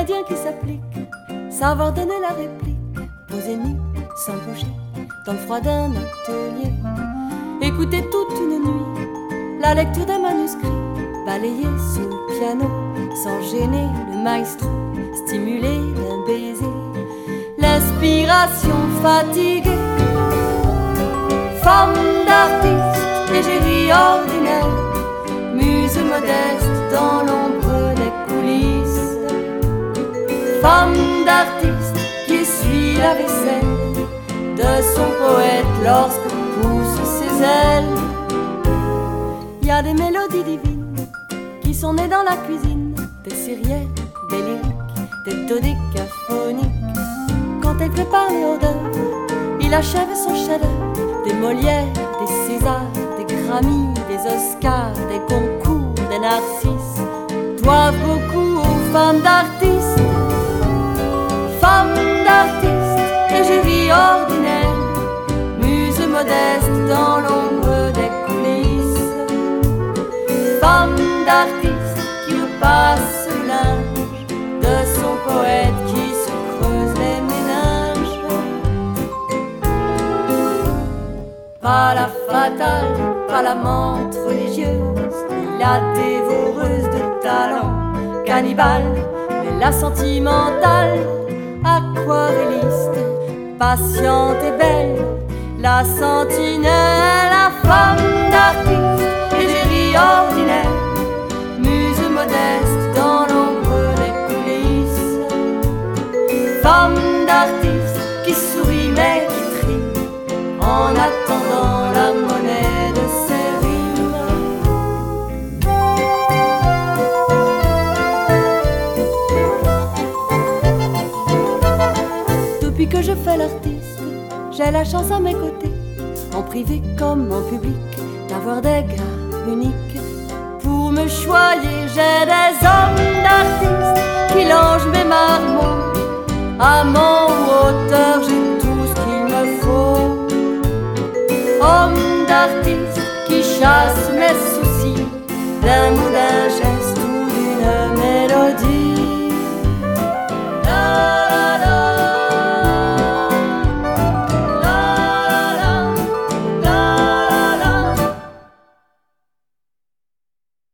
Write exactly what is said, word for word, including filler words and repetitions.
comédien qui s'applique, savoir donner la réplique, poser nu, sans bouger, dans le froid d'un atelier. Écouter toute une nuit la lecture d'un manuscrit, balayer sous le piano, sans gêner le maestro, stimuler d'un baiser l'inspiration fatiguée. Femme d'artiste, égérie ordinaire, muse modeste dans l'ombre des coulisses. Femme d'artiste qui essuie la vaisselle de son poète lorsque poussent ses ailes. Il y a des mélodies divines qui sont nées dans la cuisine, des syriennes, des lyriques, des dodécaphoniques. Quand elle prépare les odeurs, il achève son chef-d'œuvre. Des Molières, des Césars, des Grammys, des Oscars, des concours, des Narcisses doivent beaucoup aux femmes d'artistes. Femmes d'artistes, égérie ordinaire, muse modeste dans l'ombre des coulisses. Femmes d'artistes qui nous passent le linge de son poète qui se creuse les méninges. Pas la fatale, pas la menthe religieuse, ni la dévoreuse de talent, cannibale, mais la sentimentale, aquarelliste, patiente et belle, la sentinelle, la femme d'artiste, égérie ordinaire, muse modeste dans l'ombre des coulisses. Femme d'artiste qui sourit mais qui trie en attendant la monnaie de ses rimes. Depuis que je fais l'artiste, j'ai la chance à mes côtés, en privé comme en public, d'avoir des gars uniques. Pour me choyer, j'ai des hommes d'artistes qui longent mes marnes